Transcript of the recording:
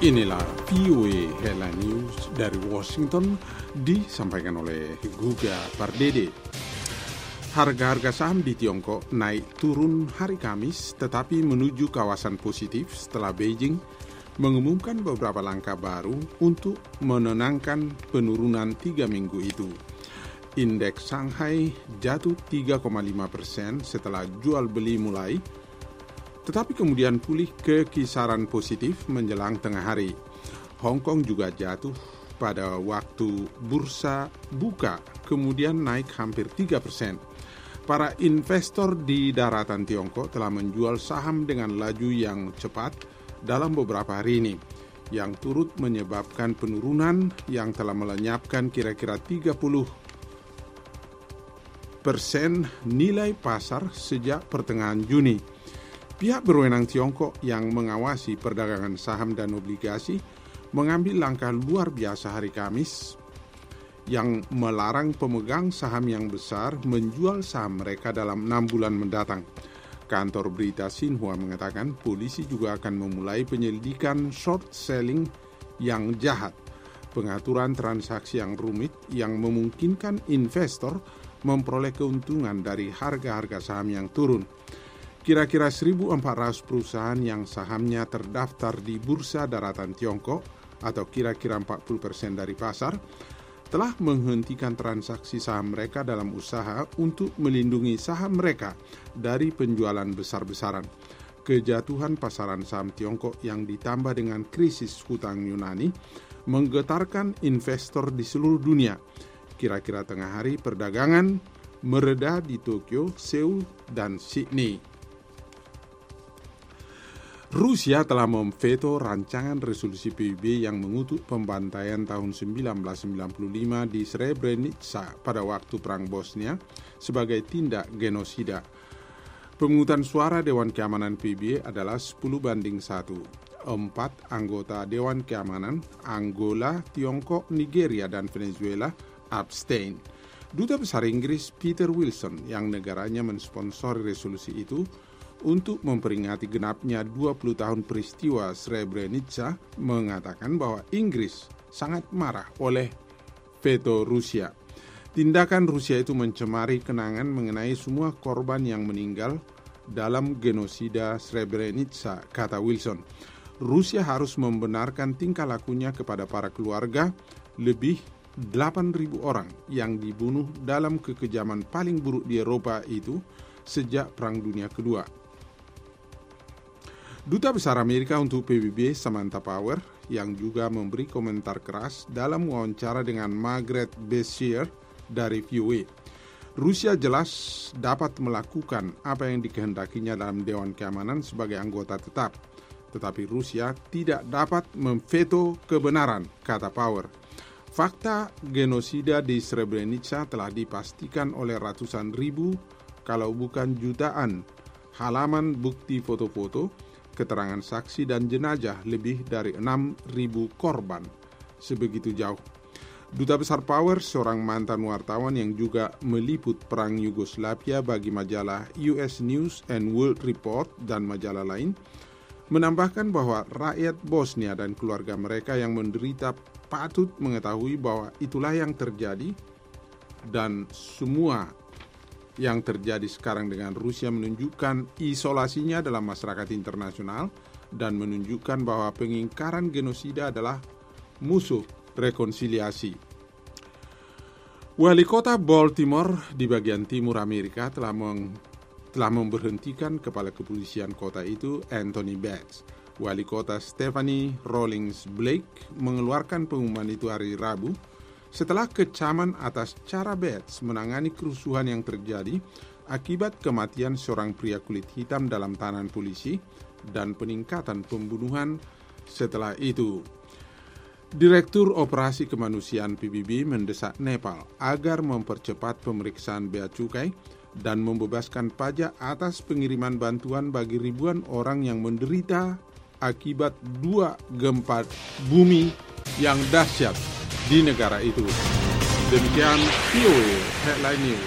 Inilah VOA Headline News dari Washington disampaikan oleh Guga Pardede. Harga-harga saham di Tiongkok naik turun hari Kamis tetapi menuju kawasan positif setelah Beijing mengumumkan beberapa langkah baru untuk menenangkan penurunan 3 minggu itu. Indeks Shanghai jatuh 3,5% setelah jual beli mulai, tetapi kemudian pulih ke kisaran positif menjelang tengah hari. Hong Kong juga jatuh pada waktu bursa buka, kemudian naik hampir 3%. Para investor di daratan Tiongkok telah menjual saham dengan laju yang cepat dalam beberapa hari ini, yang turut menyebabkan penurunan yang telah melenyapkan kira-kira 30% nilai pasar sejak pertengahan Juni. Pihak berwenang Tiongkok yang mengawasi perdagangan saham dan obligasi mengambil langkah luar biasa hari Kamis yang melarang pemegang saham yang besar menjual saham mereka dalam 6 bulan mendatang. Kantor berita Xinhua mengatakan polisi juga akan memulai penyelidikan short selling yang jahat, pengaturan transaksi yang rumit yang memungkinkan investor memperoleh keuntungan dari harga-harga saham yang turun. Kira-kira 1.400 perusahaan yang sahamnya terdaftar di Bursa Daratan Tiongkok atau kira-kira 40% dari pasar telah menghentikan transaksi saham mereka dalam usaha untuk melindungi saham mereka dari penjualan besar-besaran. Kejatuhan pasaran saham Tiongkok yang ditambah dengan krisis hutang Yunani menggetarkan investor di seluruh dunia. Kira-kira tengah hari perdagangan mereda di Tokyo, Seoul, dan Sydney. Rusia telah memveto rancangan resolusi PBB yang mengutuk pembantaian tahun 1995 di Srebrenica pada waktu Perang Bosnia sebagai tindak genosida. Pemungutan suara Dewan Keamanan PBB adalah 10-1. 4 anggota Dewan Keamanan, Angola, Tiongkok, Nigeria, dan Venezuela abstain. Duta Besar Inggris Peter Wilson yang negaranya mensponsori resolusi itu untuk memperingati genapnya 20 tahun peristiwa Srebrenica mengatakan bahwa Inggris sangat marah oleh veto Rusia. Tindakan Rusia itu mencemari kenangan mengenai semua korban yang meninggal dalam genosida Srebrenica, kata Wilson. Rusia harus membenarkan tingkah lakunya kepada para keluarga lebih 8.000 orang yang dibunuh dalam kekejaman paling buruk di Eropa itu sejak Perang Dunia Kedua. Duta Besar Amerika untuk PBB Samantha Power yang juga memberi komentar keras dalam wawancara dengan Margaret Beshear dari VOA. Rusia jelas dapat melakukan apa yang dikehendakinya dalam Dewan Keamanan sebagai anggota tetap, tetapi Rusia tidak dapat memveto kebenaran, kata Power. Fakta genosida di Srebrenica telah dipastikan oleh ratusan ribu, kalau bukan jutaan, halaman bukti foto-foto, keterangan saksi dan jenazah lebih dari 6.000 korban. Sebegitu jauh. Duta Besar Power, seorang mantan wartawan yang juga meliput perang Yugoslavia bagi majalah US News and World Report dan majalah lain, menambahkan bahwa rakyat Bosnia dan keluarga mereka yang menderita patut mengetahui bahwa itulah yang terjadi dan semua yang terjadi sekarang dengan Rusia menunjukkan isolasinya dalam masyarakat internasional dan menunjukkan bahwa pengingkaran genosida adalah musuh rekonsiliasi. Wali kota Baltimore di bagian timur Amerika telah memberhentikan kepala kepolisian kota itu, Anthony Bates. Wali kota Stephanie Rawlings Blake mengeluarkan pengumuman itu hari Rabu setelah kecaman atas cara Bates menangani kerusuhan yang terjadi akibat kematian seorang pria kulit hitam dalam tahanan polisi dan peningkatan pembunuhan setelah itu. Direktur Operasi Kemanusiaan PBB mendesak Nepal agar mempercepat pemeriksaan bea cukai dan membebaskan pajak atas pengiriman bantuan bagi ribuan orang yang menderita akibat 2 gempa bumi yang dahsyat di negara itu. Demikian VOA Headline News.